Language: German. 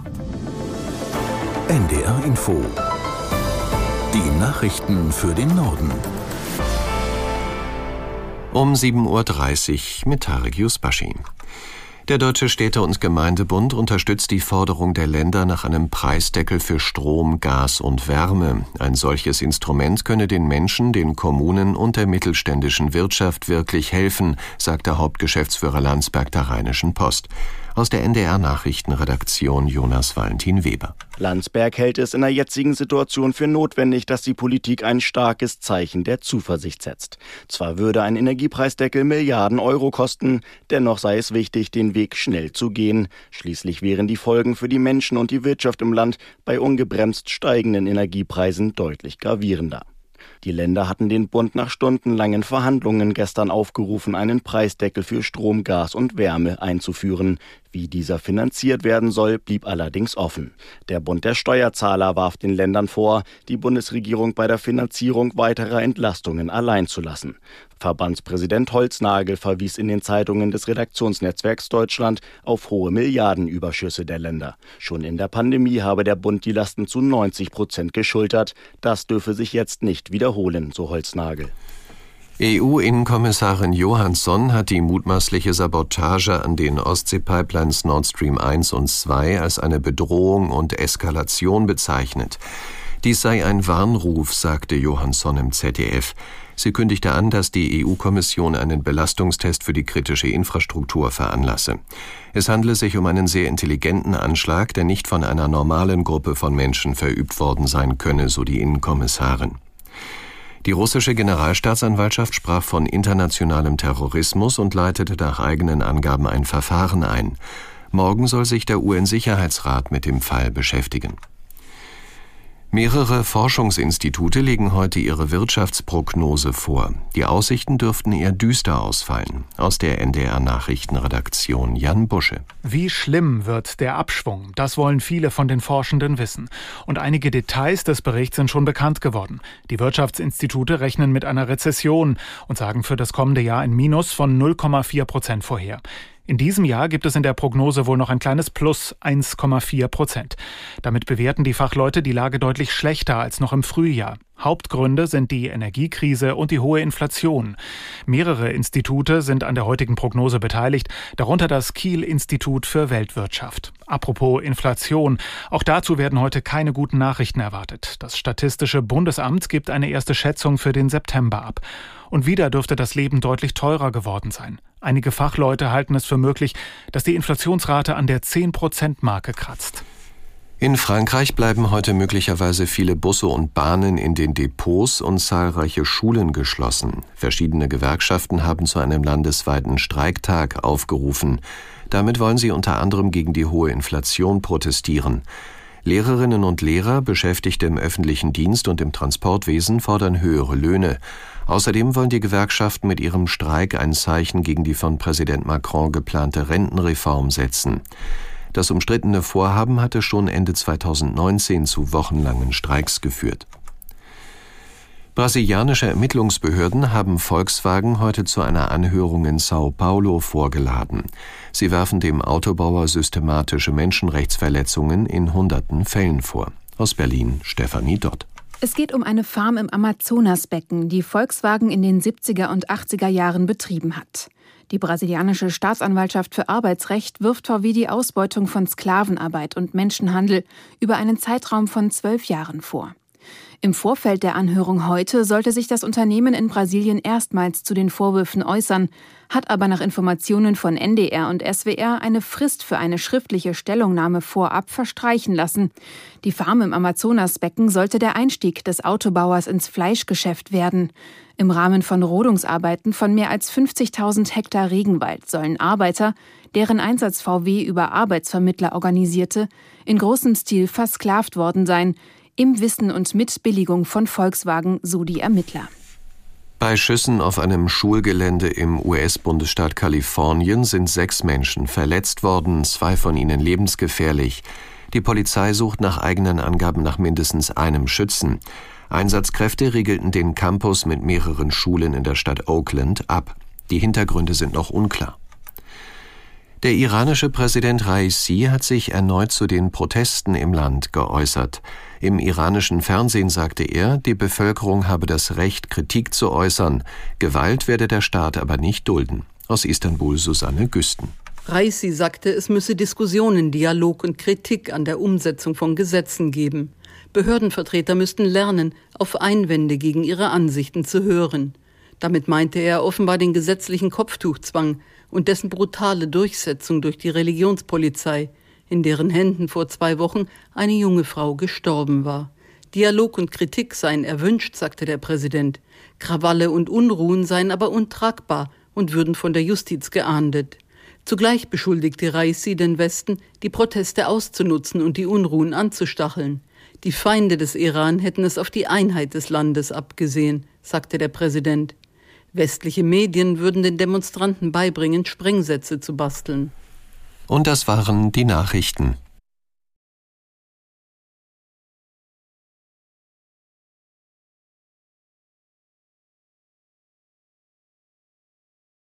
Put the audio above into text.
NDR Info. Die Nachrichten für den Norden. Um 7.30 Uhr mit Tarek Yusbashi. Der Deutsche Städte- und Gemeindebund unterstützt die Forderung der Länder nach einem Preisdeckel für Strom, Gas und Wärme. Ein solches Instrument könne den Menschen, den Kommunen und der mittelständischen Wirtschaft wirklich helfen, sagt der Hauptgeschäftsführer Landsberg der Rheinischen Post. Aus der NDR-Nachrichtenredaktion Jonas Valentin Weber. Landsberg hält es in der jetzigen Situation für notwendig, dass die Politik ein starkes Zeichen der Zuversicht setzt. Zwar würde ein Energiepreisdeckel Milliarden Euro kosten, dennoch sei es wichtig, den Weg schnell zu gehen. Schließlich wären die Folgen für die Menschen und die Wirtschaft im Land bei ungebremst steigenden Energiepreisen deutlich gravierender. Die Länder hatten den Bund nach stundenlangen Verhandlungen gestern aufgerufen, einen Preisdeckel für Strom, Gas und Wärme einzuführen. Wie dieser finanziert werden soll, blieb allerdings offen. Der Bund der Steuerzahler warf den Ländern vor, die Bundesregierung bei der Finanzierung weiterer Entlastungen allein zu lassen. Verbandspräsident Holznagel verwies in den Zeitungen des Redaktionsnetzwerks Deutschland auf hohe Milliardenüberschüsse der Länder. Schon in der Pandemie habe der Bund die Lasten zu 90% geschultert. Das dürfe sich jetzt nicht wiederholen, so Holznagel. EU-Innenkommissarin Johansson hat die mutmaßliche Sabotage an den Ostsee-Pipelines Nord Stream 1 und 2 als eine Bedrohung und Eskalation bezeichnet. Dies sei ein Warnruf, sagte Johansson im ZDF. Sie kündigte an, dass die EU-Kommission einen Belastungstest für die kritische Infrastruktur veranlasse. Es handle sich um einen sehr intelligenten Anschlag, der nicht von einer normalen Gruppe von Menschen verübt worden sein könne, so die Innenkommissarin. Die russische Generalstaatsanwaltschaft sprach von internationalem Terrorismus und leitete nach eigenen Angaben ein Verfahren ein. Morgen soll sich der UN-Sicherheitsrat mit dem Fall beschäftigen. Mehrere Forschungsinstitute legen heute ihre Wirtschaftsprognose vor. Die Aussichten dürften eher düster ausfallen. Aus der NDR-Nachrichtenredaktion Jan Busche. Wie schlimm wird der Abschwung? Das wollen viele von den Forschenden wissen. Und einige Details des Berichts sind schon bekannt geworden. Die Wirtschaftsinstitute rechnen mit einer Rezession und sagen für das kommende Jahr ein Minus von 0,4% vorher. In diesem Jahr gibt es in der Prognose wohl noch ein kleines Plus 1,4%. Damit bewerten die Fachleute die Lage deutlich schlechter als noch im Frühjahr. Hauptgründe sind die Energiekrise und die hohe Inflation. Mehrere Institute sind an der heutigen Prognose beteiligt, darunter das Kiel-Institut für Weltwirtschaft. Apropos Inflation, auch dazu werden heute keine guten Nachrichten erwartet. Das Statistische Bundesamt gibt eine erste Schätzung für den September ab. Und wieder dürfte das Leben deutlich teurer geworden sein. Einige Fachleute halten es für möglich, dass die Inflationsrate an der 10%-Marke kratzt. In Frankreich bleiben heute möglicherweise viele Busse und Bahnen in den Depots und zahlreiche Schulen geschlossen. Verschiedene Gewerkschaften haben zu einem landesweiten Streiktag aufgerufen. Damit wollen sie unter anderem gegen die hohe Inflation protestieren. Lehrerinnen und Lehrer, Beschäftigte im öffentlichen Dienst und im Transportwesen fordern höhere Löhne. Außerdem wollen die Gewerkschaften mit ihrem Streik ein Zeichen gegen die von Präsident Macron geplante Rentenreform setzen. Das umstrittene Vorhaben hatte schon Ende 2019 zu wochenlangen Streiks geführt. Brasilianische Ermittlungsbehörden haben Volkswagen heute zu einer Anhörung in São Paulo vorgeladen. Sie werfen dem Autobauer systematische Menschenrechtsverletzungen in hunderten Fällen vor. Aus Berlin, Stefanie Dott. Es geht um eine Farm im Amazonasbecken, die Volkswagen in den 70er und 80er Jahren betrieben hat. Die brasilianische Staatsanwaltschaft für Arbeitsrecht wirft VW die Ausbeutung von Sklavenarbeit und Menschenhandel über einen Zeitraum von 12 Jahren vor. Im Vorfeld der Anhörung heute sollte sich das Unternehmen in Brasilien erstmals zu den Vorwürfen äußern, hat aber nach Informationen von NDR und SWR eine Frist für eine schriftliche Stellungnahme vorab verstreichen lassen. Die Farm im Amazonasbecken sollte der Einstieg des Autobauers ins Fleischgeschäft werden. Im Rahmen von Rodungsarbeiten von mehr als 50.000 Hektar Regenwald sollen Arbeiter, deren Einsatz VW über Arbeitsvermittler organisierte, in großem Stil versklavt worden sein, im Wissen und mit Billigung von Volkswagen, so die Ermittler. Bei Schüssen auf einem Schulgelände im US-Bundesstaat Kalifornien sind 6 Menschen verletzt worden, 2 von ihnen lebensgefährlich. Die Polizei sucht nach eigenen Angaben nach mindestens einem Schützen. Einsatzkräfte riegelten den Campus mit mehreren Schulen in der Stadt Oakland ab. Die Hintergründe sind noch unklar. Der iranische Präsident Raisi hat sich erneut zu den Protesten im Land geäußert. Im iranischen Fernsehen sagte er, die Bevölkerung habe das Recht, Kritik zu äußern. Gewalt werde der Staat aber nicht dulden. Aus Istanbul Susanne Güsten. Raisi sagte, es müsse Diskussionen, Dialog und Kritik an der Umsetzung von Gesetzen geben. Behördenvertreter müssten lernen, auf Einwände gegen ihre Ansichten zu hören. Damit meinte er offenbar den gesetzlichen Kopftuchzwang und dessen brutale Durchsetzung durch die Religionspolizei, in deren Händen vor 2 Wochen eine junge Frau gestorben war. Dialog und Kritik seien erwünscht, sagte der Präsident. Krawalle und Unruhen seien aber untragbar und würden von der Justiz geahndet. Zugleich beschuldigte Raisi den Westen, die Proteste auszunutzen und die Unruhen anzustacheln. Die Feinde des Iran hätten es auf die Einheit des Landes abgesehen, sagte der Präsident. Westliche Medien würden den Demonstranten beibringen, Sprengsätze zu basteln. Und das waren die Nachrichten.